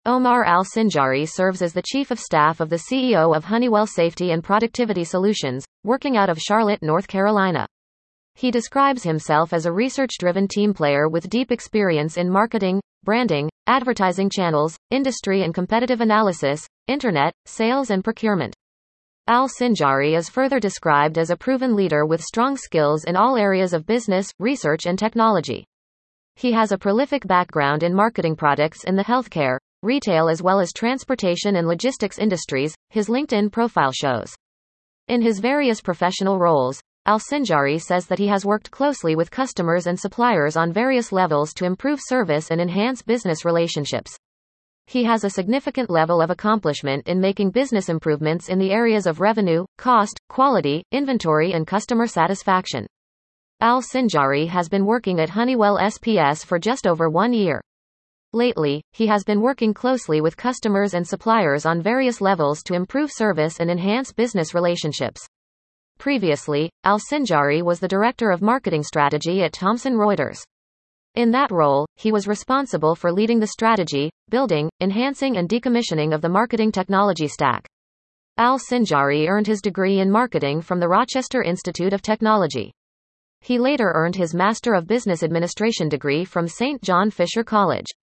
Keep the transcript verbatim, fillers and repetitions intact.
Omar Al-Sinjari serves as the Chief of Staff of the C E O of Honeywell Safety and Productivity Solutions, working out of Charlotte, North Carolina. He describes himself as a research-driven team player with deep experience in marketing, branding, advertising channels, industry and competitive analysis, internet, sales and procurement. Al-Sinjari is further described as a proven leader with strong skills in all areas of business, research and technology. He has a prolific background in marketing products in the healthcare, retail as well as transportation and logistics industries, his LinkedIn profile shows. In his various professional roles, Al-Sinjari says that he has worked closely with customers and suppliers on various levels to improve service and enhance business relationships. He has a significant level of accomplishment in making business improvements in the areas of revenue, cost, quality, inventory and customer satisfaction. Al-Sinjari has been working at Honeywell S P S for just over one year. Lately, he has been working closely with customers and suppliers on various levels to improve service and enhance business relationships. Previously, Al-Sinjari was the Director of Marketing Strategy at Thomson Reuters. In that role, he was responsible for leading the strategy, building, enhancing and decommissioning of the marketing technology stack. Al-Sinjari earned his degree in marketing from the Rochester Institute of Technology. He later earned his Master of Business Administration degree from Saint John Fisher College.